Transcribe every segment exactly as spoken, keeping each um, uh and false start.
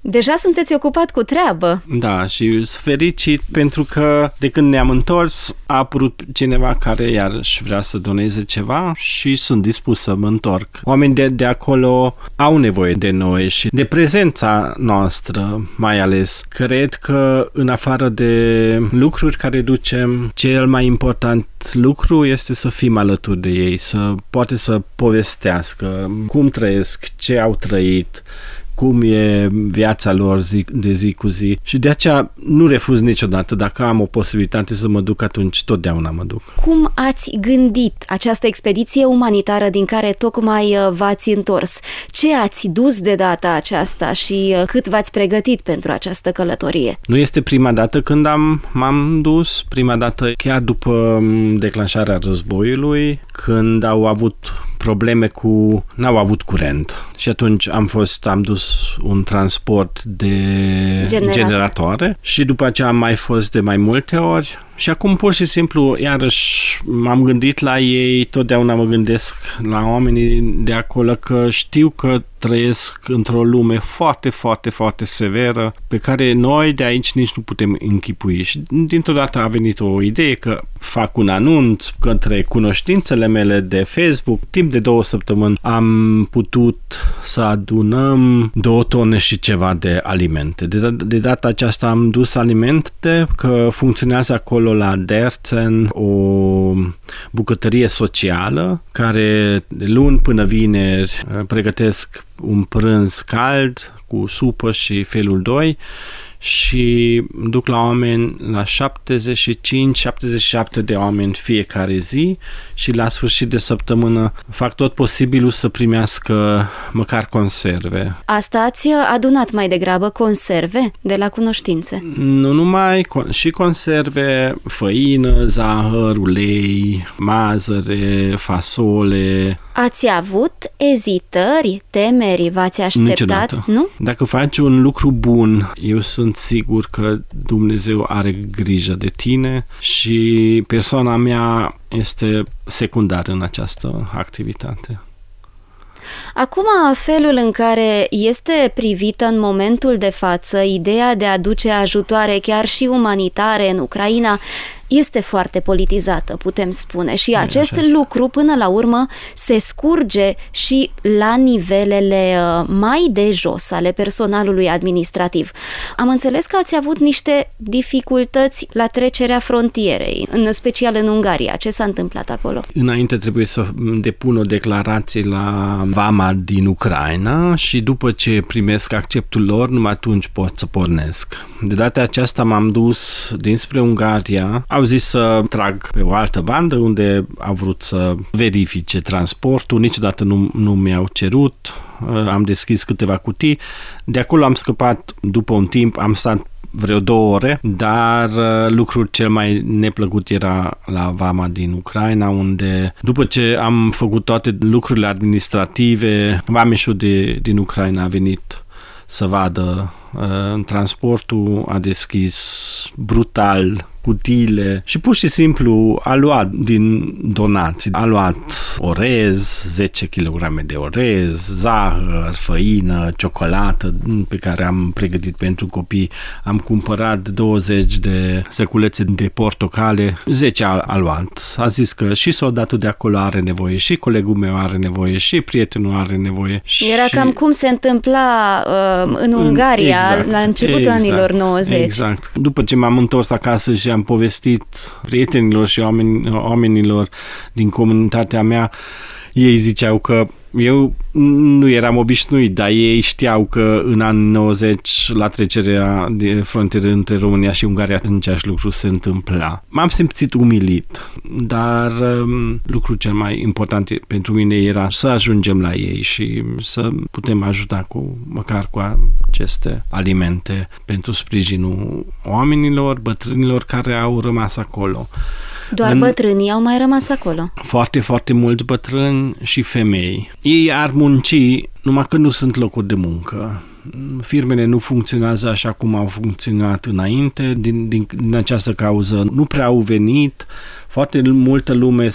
Deja sunteți ocupat cu treabă. Da, și sunt fericit pentru că de când ne-am întors a apărut cineva care iarăși vrea să doneze ceva și sunt dispus să mă întorc. Oamenii de, de acolo au nevoie de noi și de prezența noastră, mai ales. Cred că în afară de lucruri care ducem, cel mai important lucru este să fim alături de ei, să poate să povestească cum trăiesc, ce au trăit, cum e viața lor zi, de zi cu zi și de aceea nu refuz niciodată. Dacă am o posibilitate să mă duc, atunci totdeauna mă duc. Cum ați gândit această expediție umanitară din care tocmai v-ați întors? Ce ați dus de data aceasta și cât v-ați pregătit pentru această călătorie? Nu este prima dată când am, m-am dus, prima dată chiar după declanșarea războiului, când au avut probleme cu... n-au avut curent. Și atunci am fost, am dus un transport de Generator. generatoare și după aceea am mai fost de mai multe ori. Și acum pur și simplu, iarăși, m-am gândit la ei, totdeauna mă gândesc la oamenii de acolo că știu că trăiesc într-o lume foarte, foarte, foarte severă pe care noi de aici nici nu putem închipui. Și dintr-o dată a venit o idee că fac un anunț către cunoștințele mele de Facebook. Timp de două săptămâni am putut să adunăm două tone și ceva de alimente. De, de data aceasta am dus alimente, că funcționează acolo la Derzen o bucătărie socială care de luni până vineri pregătesc un prânz cald cu supă și felul doi și duc la oameni, la șaptezeci și cinci șaptezeci și șapte de oameni fiecare zi și la sfârșit de săptămână fac tot posibilul să primească măcar conserve. Asta ați adunat mai degrabă conserve de la cunoștințe? Nu numai, și conserve, făină, zahăr, ulei, mazăre, fasole. Ați avut ezitări, temeri, v-ați așteptat? Niciodată. Nu? Dacă faci un lucru bun, eu sunt sigur că Dumnezeu are grijă de tine și persoana mea este secundară în această activitate. Acum, felul în care este privită în momentul de față ideea de a aduce ajutoare chiar și umanitare în Ucraina este foarte politizată, putem spune, și acest lucru până la urmă se scurge și la nivelele mai de jos ale personalului administrativ. Am înțeles că ați avut niște dificultăți la trecerea frontierei, în special în Ungaria. Ce s-a întâmplat acolo? Înainte trebuie să depun o declarație la vama din Ucraina și după ce primesc acceptul lor, numai atunci pot să pornesc. De data aceasta m-am dus dinspre Ungaria. Au zis să trag pe o altă bandă unde au vrut să verifice transportul, niciodată nu, nu mi-au cerut, am deschis câteva cutii, de acolo am scăpat după un timp, am stat vreo două ore, dar lucrul cel mai neplăcut era la vama din Ucraina, unde după ce am făcut toate lucrurile administrative, vameșul de, din Ucraina a venit să vadă uh, transportul, a deschis brutal cutiile și pur și simplu a luat din donații. A luat orez, zece kilograme de orez, zahăr, făină, ciocolată pe care am pregătit pentru copii. Am cumpărat douăzeci de seculețe de portocale, zece a, a luat. A zis că și soldatul de acolo are nevoie, și colegul meu are nevoie, și prietenul are nevoie. Era și... cam cum se întâmpla uh, în Ungaria exact, la începutul exact, anilor nouăzeci. Exact. După ce m-am întors acasă și am povestit prietenilor și oameni, oamenilor din comunitatea mea, ei ziceau că eu nu eram obișnuit, dar ei știau că în anii nouăzeci, la trecerea de frontieră între România și Ungaria, același lucru se întâmpla. M-am simțit umilit, dar um, lucrul cel mai important pentru mine era să ajungem la ei și să putem ajuta cu, măcar cu aceste alimente pentru sprijinul oamenilor, bătrânilor care au rămas acolo. Doar în... bătrânii au mai rămas acolo? Foarte, foarte mulți bătrâni și femei. Ei ar munci, numai că nu sunt locuri de muncă. firmele nu funcționează așa cum au funcționat înainte, din, din, din această cauză nu prea au venit. Foarte multă lume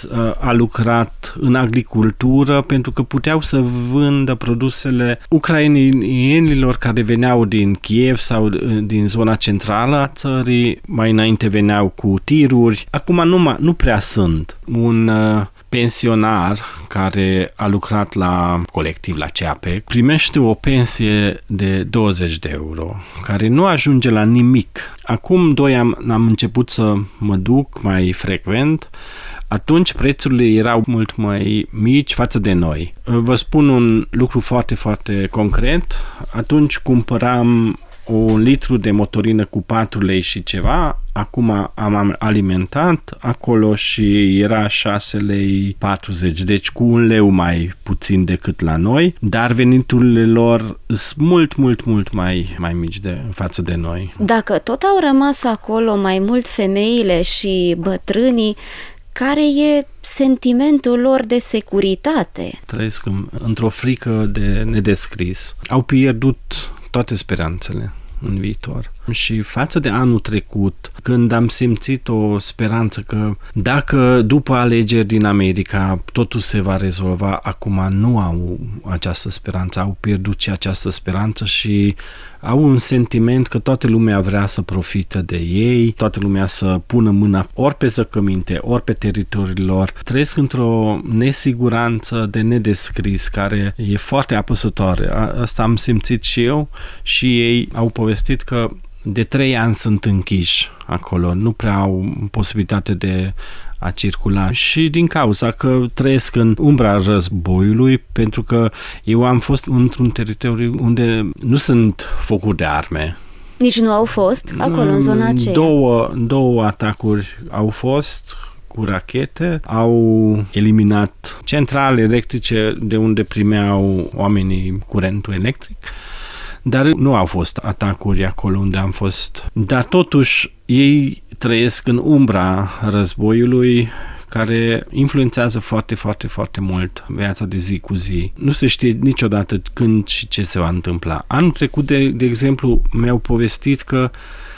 a lucrat în agricultură pentru că puteau să vândă produsele ucrainienilor care veneau din Kiev sau din zona centrală a țării. Mai înainte veneau cu tiruri. Acum nu, nu prea sunt. Un pensionar care a lucrat la colectiv, la C A P, primește o pensie de douăzeci de euro, care nu ajunge la nimic. Acum doi ani am început să mă duc mai frecvent, atunci prețurile erau mult mai mici față de noi. Vă spun un lucru foarte, foarte concret. Atunci cumpăram un litru de motorină cu patru lei și ceva, acum am alimentat acolo și era șase lei patruzeci, deci cu un leu mai puțin decât la noi, dar veniturile lor sunt mult, mult, mult mai, mai mici de, față de noi. Dacă tot au rămas acolo mai mult femeile și bătrânii, care e sentimentul lor de securitate? Trăiesc într-o frică de nedescris. Au pierdut toate speranțele în viitor. Și față de anul trecut, când am simțit o speranță că dacă după alegeri din America totul se va rezolva, acum nu au această speranță, au pierdut și această speranță și au un sentiment că toată lumea vrea să profite de ei, toată lumea să pună mâna ori pe zăcăminte, ori pe teritoriul lor. Trăiesc într-o nesiguranță de nedescris care e foarte apăsătoare. Asta am simțit și eu și ei au povestit că de trei ani sunt închiși acolo, nu prea au posibilitate de a circula și din cauza că trăiesc în umbra războiului, pentru că eu am fost într-un teritoriu unde nu sunt focuri de arme. Nici nu au fost acolo, în zona aceea? Două, două atacuri au fost cu rachete, au eliminat centrale electrice de unde primeau oamenii curentul electric, dar nu au fost atacuri acolo unde am fost. Dar totuși ei trăiesc în umbra războiului care influențează foarte, foarte, foarte mult viața de zi cu zi. Nu se știe niciodată când și ce se va întâmpla. Anul trecut, de, de exemplu, mi-au povestit că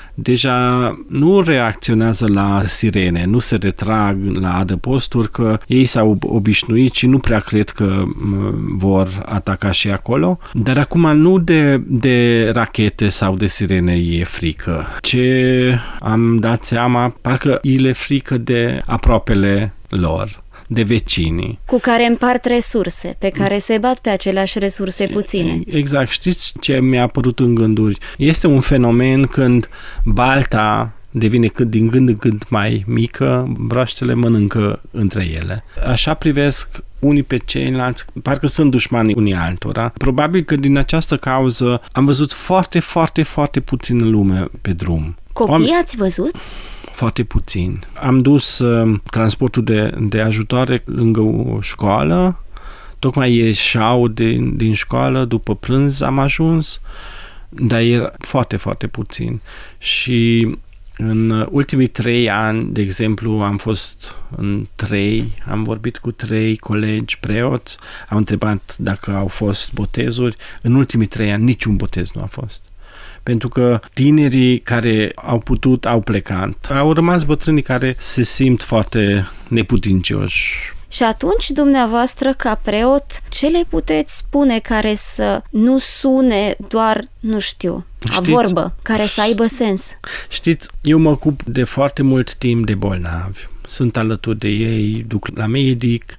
deja nu reacționează la sirene, nu se retrag la adăposturi, că ei s-au obișnuit și nu prea cred că vor ataca și acolo. Dar acum nu de, de rachete sau de sirene e frică. Ce am dat seama, parcă îi le frică de aproapele lor, de vecinii. Cu care împart resurse, pe care se bat pe aceleași resurse puține. Exact. Știți ce mi-a apărut în gânduri? Este un fenomen când balta devine cât din gând în gând mai mică, broaștele mănâncă între ele. Așa privesc unii pe ceilalți, parcă sunt dușmani unii altora. Probabil că din această cauză am văzut foarte, foarte, foarte puțină lume pe drum. Copii ați văzut? Foarte puțin. Am dus uh, transportul de, de ajutoare lângă o școală, tocmai ieșeau din, din școală, după prânz am ajuns, dar era foarte, foarte puțin. Și în ultimii trei ani, de exemplu, am fost în trei, am vorbit cu trei colegi preoți, am întrebat dacă au fost botezuri. În ultimii trei ani niciun botez nu a fost. Pentru că tinerii care au putut, au plecat. Au rămas bătrânii care se simt foarte neputincioși. Și atunci, dumneavoastră, ca preot, ce le puteți spune care să nu sune doar, nu știu, a Știți, vorbă, care să aibă sens? Știți, eu mă ocup de foarte mult timp de bolnavi. Sunt alături de ei, duc la medic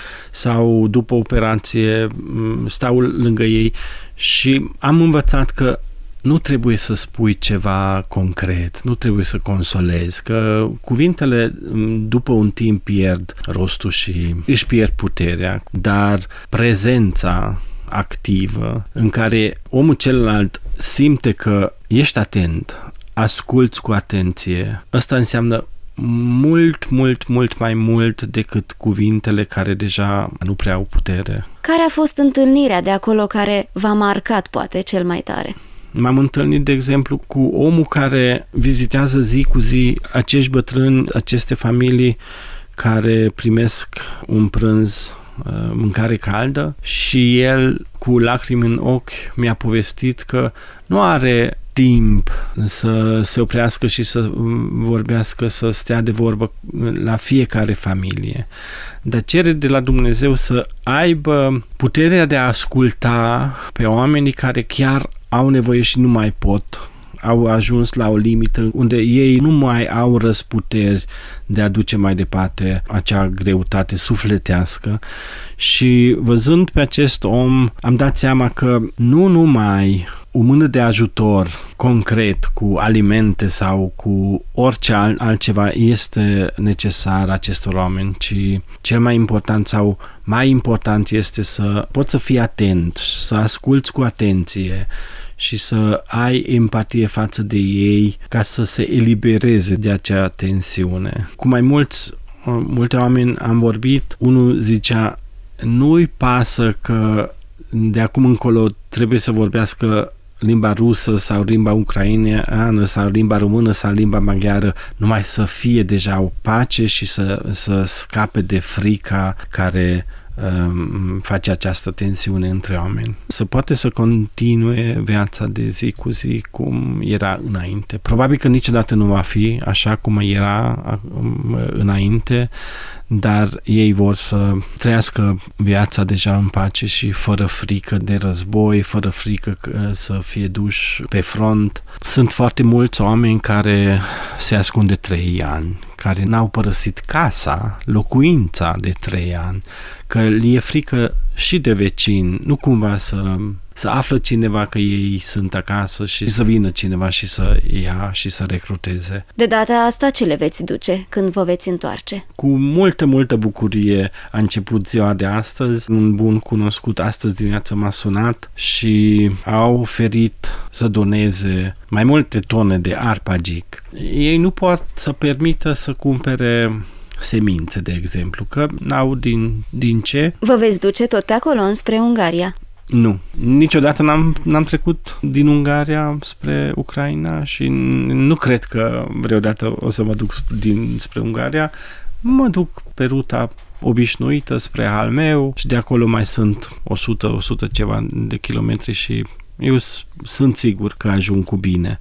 sau după operație stau lângă ei și am învățat că nu trebuie să spui ceva concret, nu trebuie să consolezi, că cuvintele după un timp pierd rostul și își pierd puterea, dar prezența activă în care omul celălalt simte că ești atent, asculți cu atenție, ăsta înseamnă mult, mult, mult mai mult decât cuvintele care deja nu prea au putere. Care a fost întâlnirea de acolo care v-a marcat poate cel mai tare? M-am întâlnit, de exemplu, cu omul care vizitează zi cu zi acești bătrâni, aceste familii care primesc un prânz mâncare caldă și el, cu lacrimi în ochi, mi-a povestit că nu are timp să se oprească și să vorbească, să stea de vorbă la fiecare familie, dar cere de la Dumnezeu să aibă puterea de a asculta pe oamenii care chiar au nevoie și nu mai pot, au ajuns la o limită unde ei nu mai au răsputeri de a duce mai departe acea greutate sufletească. Și văzând pe acest om, am dat seama că nu numai o mână de ajutor concret cu alimente sau cu orice altceva este necesar acestor oameni, ci cel mai important sau mai important este să poți să fii atent, să asculți cu atenție și să ai empatie față de ei ca să se elibereze de acea tensiune. Cu mai mulți, multe oameni am vorbit, unul zicea, nu-i pasă că de acum încolo trebuie să vorbească limba rusă sau limba ucraineană sau limba română sau limba maghiară, numai să fie deja o pace și să, să scape de frica care um, face această tensiune între oameni. Să poate să continue viața de zi cu zi cum era înainte. Probabil că niciodată nu va fi așa cum era înainte, dar ei vor să trăiască viața deja în pace și fără frică de război, fără frică să fie duși pe front. Sunt foarte mulți oameni care se ascund de trei ani, care n-au părăsit casa, locuința de trei ani, că li e frică și de vecini, nu cumva să, să află cineva că ei sunt acasă și să vină cineva și să ia și să recruteze. De data asta ce le veți duce când vă veți întoarce? Cu multă, multă bucurie a început ziua de astăzi. Un bun cunoscut astăzi dimineața m-a sunat și a oferit să doneze mai multe tone de arpagic. Ei nu pot să permită să cumpere semințe, de exemplu, că n-au din, din ce. Vă veți duce tot pe acolo, înspre Ungaria? Nu. Niciodată n-am, n-am trecut din Ungaria spre Ucraina și nu cred că vreodată o să mă duc din, spre Ungaria. Mă duc pe ruta obișnuită spre Halmeu și de acolo mai sunt o sută, o sută ceva de kilometri și eu sunt sigur că ajung cu bine.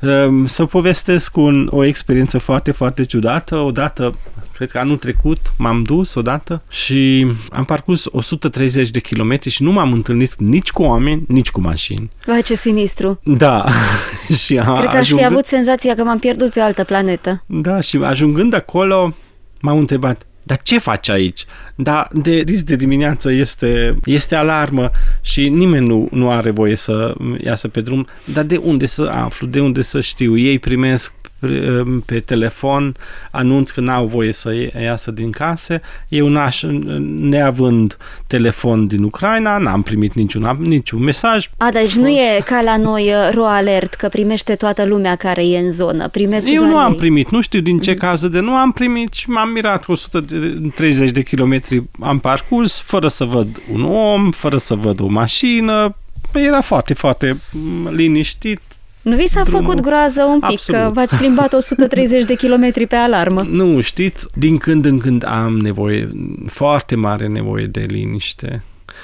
Să povestesc un, o experiență foarte, foarte ciudată. Odată, cred că anul trecut, m-am dus odată și am parcurs o sută treizeci de kilometri și nu m-am întâlnit nici cu oameni, nici cu mașini. Vai, ce sinistru! Da. și a, cred că aș ajungând... fi avut senzația că m-am pierdut pe o altă planetă. Da, și ajungând acolo, m-am întrebat, dar ce faci aici? Dar de risc de dimineață este, este alarmă și nimeni nu, nu are voie să iasă pe drum. Dar de unde să aflu? De unde să știu? Ei primesc pe, pe telefon, anunț că n-au voie să iasă din case. Eu n-aș, neavând telefon din Ucraina, n-am primit niciun, niciun mesaj. A, deci nu e ca la noi RoAlert, că primește toată lumea care e în zonă. Primesc Eu doar nu am ei. primit, nu știu din ce mm. cauză de nu am primit și m-am mirat o sută treizeci de kilometri am parcurs, fără să văd un om, fără să văd o mașină. Era foarte, foarte liniștit. Nu vi s-a drumul. Făcut groază un pic, Absolut. Că v-ați plimbat o sută treizeci de kilometri pe alarmă? Nu, știți, din când în când am nevoie, foarte mare nevoie de liniște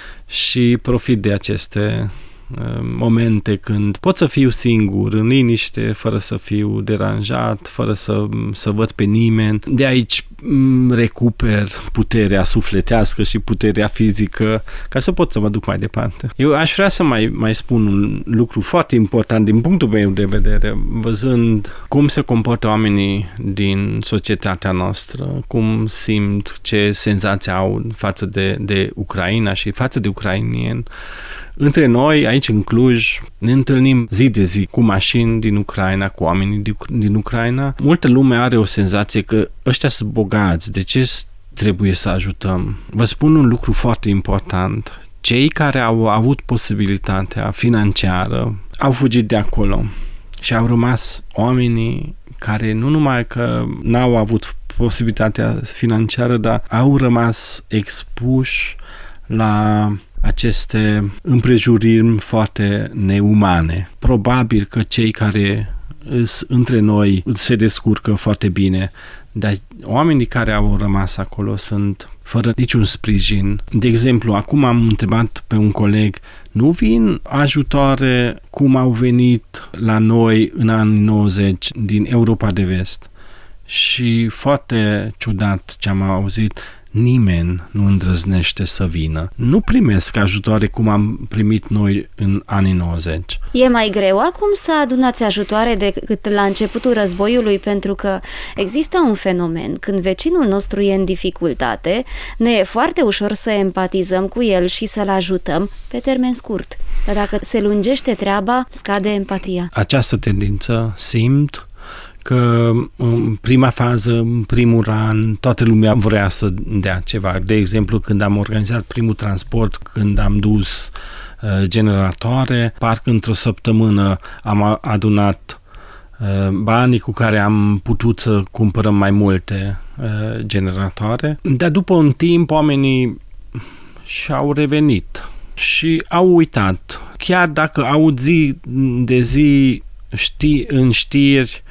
și profit de aceste momente când pot să fiu singur, în liniște, fără să fiu deranjat, fără să, să văd pe nimeni. De aici recuper puterea sufletească și puterea fizică ca să pot să mă duc mai departe. Eu aș vrea să mai, mai spun un lucru foarte important din punctul meu de vedere, văzând cum se comportă oamenii din societatea noastră, cum simt, ce senzații au față de, de Ucraina și față de ucrainieni. Între noi, aici în Cluj, ne întâlnim zi de zi cu mașini din Ucraina, cu oamenii din Ucraina. Multă lume are o senzație că ăștia sunt bogați, de ce trebuie să ajutăm? Vă spun un lucru foarte important. Cei care au avut posibilitatea financiară au fugit de acolo și au rămas oamenii care nu numai că n-au avut posibilitatea financiară, dar au rămas expuși la aceste împrejuriri foarte neumane. Probabil că cei care sunt între noi se descurcă foarte bine, dar oamenii care au rămas acolo sunt fără niciun sprijin. De exemplu, acum am întrebat pe un coleg, nu vin ajutoare cum au venit la noi în anii nouăzeci din Europa de Vest? Și foarte ciudat ce am auzit, nimeni nu îndrăznește să vină. Nu primesc ajutoare cum am primit noi în anii nouăzeci. E mai greu acum să adunați ajutoare decât la începutul războiului, pentru că există un fenomen. Când vecinul nostru e în dificultate, ne e foarte ușor să empatizăm cu el și să-l ajutăm pe termen scurt. Dar dacă se lungește treaba, scade empatia. Această tendință simt că în prima fază, în primul an, toată lumea vrea să dea ceva. De exemplu, când am organizat primul transport, când am dus uh, generatoare, parcă într-o săptămână am adunat uh, banii cu care am putut să cumpărăm mai multe uh, generatoare. Dar după un timp, oamenii și-au revenit și au uitat. Chiar dacă aud zi de zi ști, în știri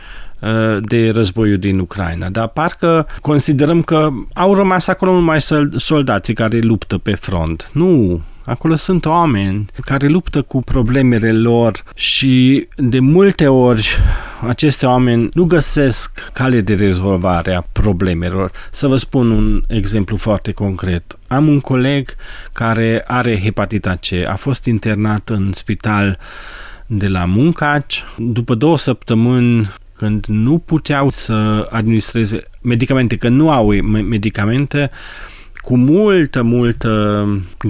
de războiul din Ucraina, dar parcă considerăm că au rămas acolo numai soldații care luptă pe front. Nu, acolo sunt oameni care luptă cu problemele lor și de multe ori aceste oameni nu găsesc cale de rezolvare a problemelor. Să vă spun un exemplu foarte concret. Am un coleg care are hepatita C, a fost internat în spital de la Muncaci. După două săptămâni, când nu puteau să administreze medicamente, că nu au medicamente, cu multă, multă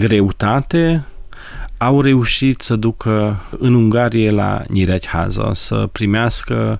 greutate au reușit să ducă în Ungarie la Nyíregyháza să primească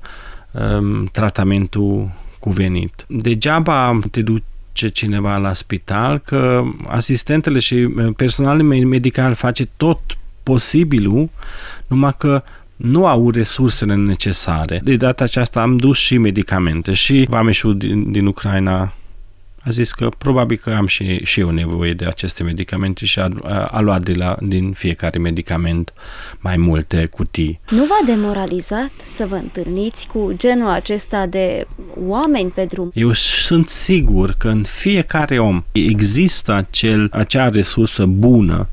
um, tratamentul cuvenit. Degeaba te duce cineva la spital, că asistentele și personalul medical face tot posibilul, numai că nu au resursele necesare. De data aceasta am dus și medicamente și vameșul din, din Ucraina a zis că probabil că am și, și eu nevoie de aceste medicamente și a, a luat de la, din fiecare medicament mai multe cutii. Nu v-a demoralizat să vă întâlniți cu genul acesta de oameni pe drum? Eu sunt sigur că în fiecare om există acel, acea resursă bună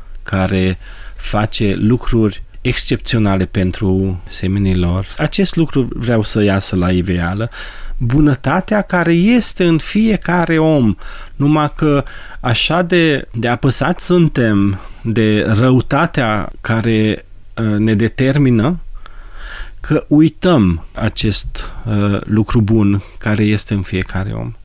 care face lucruri excepționale pentru semenilor. Acest lucru vreau să iasă la iveală. Bunătatea care este în fiecare om, numai că așa de, de apăsat suntem de răutatea care uh, ne determină, că uităm acest uh, lucru bun care este în fiecare om.